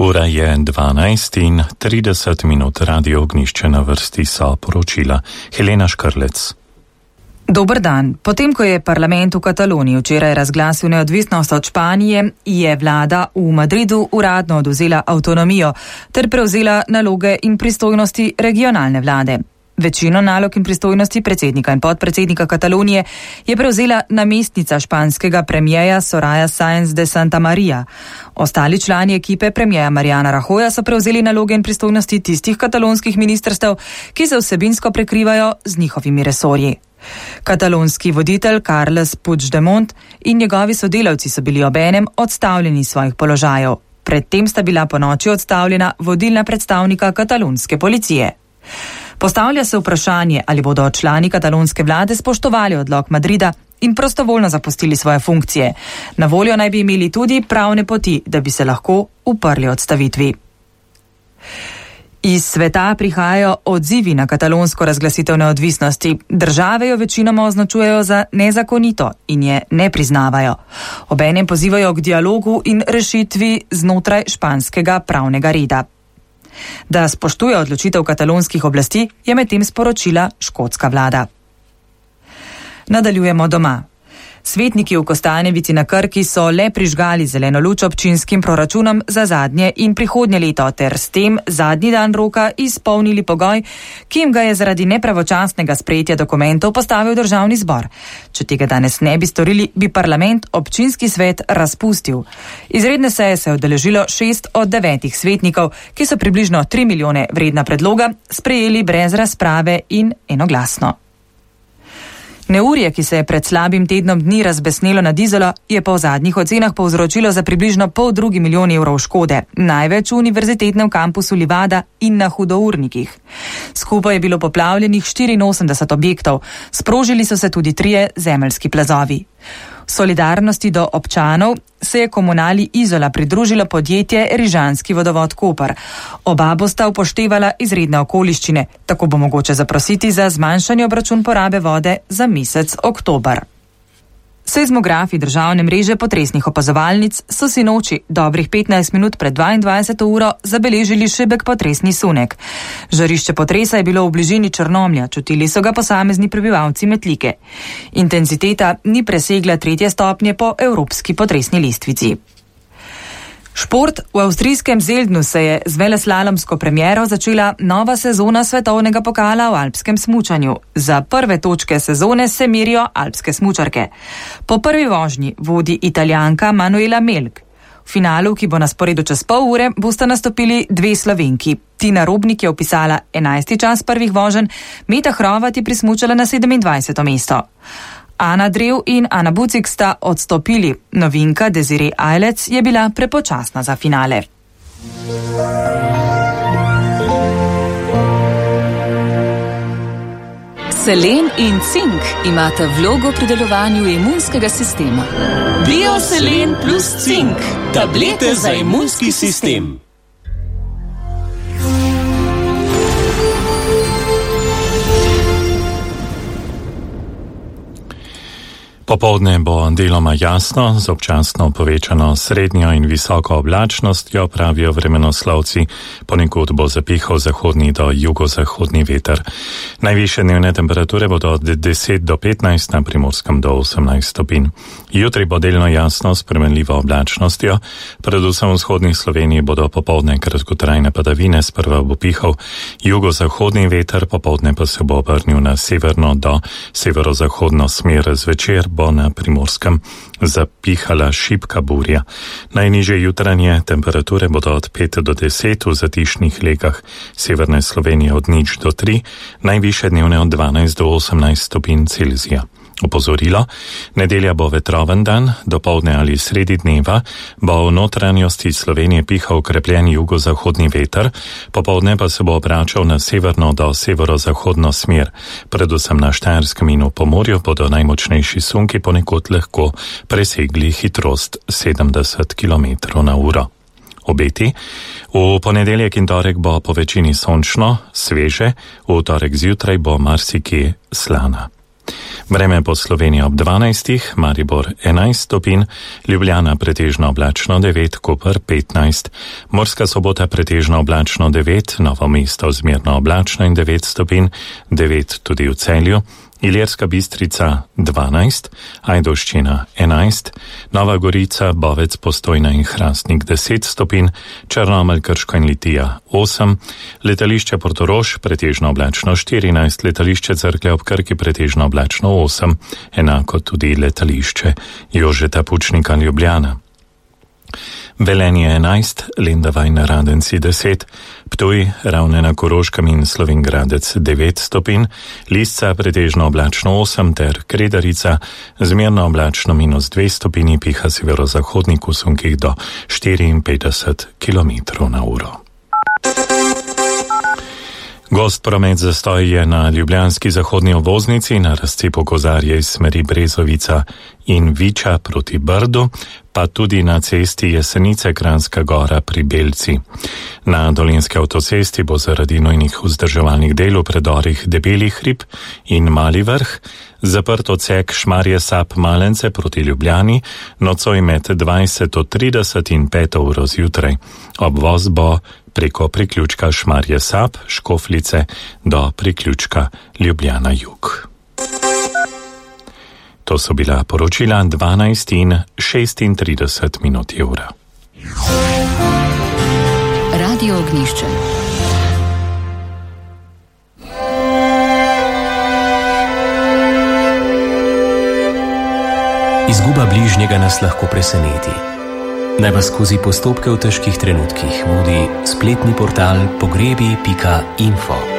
Ura je 12:30, Radio Ognjišče na vrsti so poročila Helena Škrlec. Dober dan. Potem, ko je parlament v Kataloniji včeraj razglasil neodvisnost od Španije, je vlada v Madridu uradno odvzela avtonomijo ter prevzela naloge in pristojnosti regionalne vlade. Večino nalog in pristojnosti predsednika in podpredsednika Katalonije je prevzela namestnica španskega premijeja Soraya Sáenz de Santamaría. Ostali člani ekipe premijeja Mariana Rajoya so prevzeli naloge in pristojnosti tistih katalonskih ministrstev, ki se vsebinsko prekrivajo z njihovimi resorji. Katalonski voditelj Carles Puigdemont in njegovi sodelavci so bili obenem odstavljeni iz svojih položajev. Predtem sta bila ponoči odstavljena vodilna predstavnika katalonske policije. Postavlja se vprašanje, ali bodo člani katalonske vlade spoštovali odlok Madrida in prostovoljno zapustili svoje funkcije. Na voljo naj bi imeli tudi pravne poti, da bi se lahko uprli odstavitvi. Iz sveta prihajajo odzivi na katalonsko razglasitev neodvisnosti. Države jo večinoma označujejo za nezakonito in je ne priznavajo. Obenem pozivajo k dialogu in rešitvi znotraj španskega pravnega reda. Da spoštuje odločitev katalonskih oblasti, je medtem sporočila škotska vlada. Nadaljujemo doma. Svetniki v Kostanjevici na Krki so le prižgali zeleno luč občinskim proračunom za zadnje in prihodnje leto ter s tem zadnji dan roka izpolnili pogoj, ki jim ga je zaradi nepravočasnega sprejetja dokumentov postavil državni zbor. Če tega danes ne bi storili, bi parlament občinski svet razpustil. Izredne seje se je udeležilo 6 od 9 svetnikov, ki so približno 3 milijone vredna predloga sprejeli brez razprave in enoglasno. Neurje, ki se je pred slabim tednom dni razbesnelo nad Izolo, je po zadnjih ocenah povzročilo za približno 1,5 milijona evrov škode, največ v univerzitetnem kampusu Livada in na Hudournikih. Skupaj je bilo poplavljenih 84 objektov, sprožili so se tudi 3 zemeljski plazovi. V solidarnosti do občanov se je komunali Izola pridružilo podjetje Rižanski vodovod Koper. Oba bosta upoštevala izredne okoliščine, tako bo mogoče zaprositi za zmanjšanje obračun porabe vode za mesec oktober. Seizmografi državne mreže potresnih opazovalnic so sinoči dobrih 15 minut pred 22. uro zabeležili šibek potresni sunek. Žarišče potresa je bilo v bližini Črnomlja, čutili so ga posamezni prebivalci Metlike. Intenziteta ni presegla 3. stopnje po evropski potresni lestvici. Šport. V avstrijskem Zeldnu se je z veleslalomsko premiero začela nova sezona svetovnega pokala v alpskem smučanju. Za prve točke sezone se merijo alpske smučarke. Po prvi vožnji vodi Italijanka Manuela Melk. V finalu, ki bo na sporedu čez pol ure, bosta nastopili 2 Slovenki. Tina Robnik je vpisala 11. čas prvih voženj, Meta Hrovat je prismučala na 27. mesto. Ana Drev in Ana Bucik sta odstopili. Novinka Desiree Ajlec je bila prepočasna za finale. Selen in cink imata vlogo pri delovanju imunskega sistema. Bioselen plus cink, tablete za imunski sistem. Popoldne bo deloma jasno, z občasno povečano srednjo in visoko oblačnostjo, pravijo vremenoslovci, ponekod bo zapihal zahodni do jugozahodni veter. Najvišje dnevne temperature bodo od 10 do 15, na Primorskem do 18 stopinj. Jutri bo delno jasno s spremenljivo oblačnostjo, predvsem v vzhodni Sloveniji bodo popoldne kratkotrajne padavine, sprva bo pihal jugozahodni veter, popoldne pa se bo obrnil na severno do severozahodno smer, zvečer bo na Primorskem zapihala šibka burja. Najnižje jutranje temperature bodo od 5 do 10 v zatišnih legah severne Slovenije od 0 do 3, najvišje dnevne od 12 do 18 stopinj Celzija. Opozorilo, nedelja bo vetroven dan, dopoldne ali sredi dneva bo v notranjosti Slovenije pihal okrepljen jugozahodni veter, popoldne pa se bo obračal na severno do severozahodno smer. Predvsem na Štajerskem in v Pomorju bodo najmočnejši sunki ponekod lahko presegli hitrost 70 km/h. Obeti. V ponedeljek in torek bo po večini sončno, sveže, v torek zjutraj bo marsikje slana. Vreme po Sloveniji ob 12, Maribor 11 stopinj, Ljubljana pretežno oblačno 9, Koper 15, Murska Sobota pretežno oblačno 9, Novo mesto zmerno oblačno in 9 stopinj, 9 tudi v Celju, Ilirska Bistrica 12, Ajdovščina 11, Nova Gorica, Bovec, Postojna in Hrastnik 10 stopinj, Črnomelj, Krško in Litija 8, letališče Portorož pretežno oblačno 14, letališče Cerklje ob Krki pretežno oblačno 8, enako tudi letališče Jožeta Pučnika Ljubljana. Velenje 11, Lendava in Radenci 10, Ptuj, Ravne na Koroškem in Slovenjgradec 9 stopinj, Lisca pretežno oblačno 8 ter Kredarica zmerno oblačno -2 stopinji, piha severozahodnik v sunkih do 54 km/h. Gost promet zastoj je na ljubljanski zahodni obvoznici na razcepu Kozarje iz smeri Brezovica in Viča proti Brdu, pa tudi na cesti Jesenice-Kranjska Gora pri Belci. Na dolenjski avtocesti bo zaradi nujnih vzdrževalnih del v predorih Debeli hrib in Mali vrh zaprt odsek Šmarje-Sap-Malence proti Ljubljani nocoj med 20:30 in 5 zjutraj. Obvoz bo preko priključka Šmarje-Sap, Škoflice do priključka Ljubljana jug. To so bila poročila 12 in 36 minut ura. Radio Ognjišče. Izguba bližnjega nas lahko preseneti. Naj vas skozi postopke v težkih trenutkih vodi spletni portal pogrebi.info.